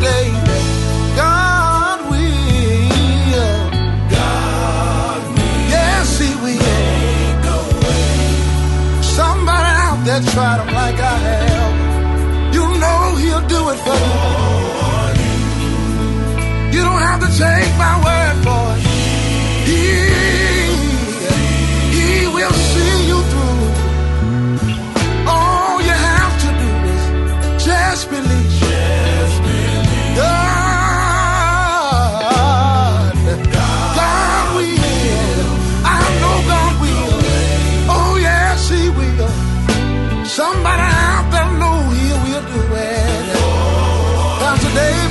day. God will. God will. Yes, He will. Make a way. Somebody out there tried Him like I have. You know He'll do it for you. You don't have to take my word for it. He will see you through. All you have to do is just believe. God will. I know God will. Oh yes, He will. Somebody out there know He will do it. Pastor Dave.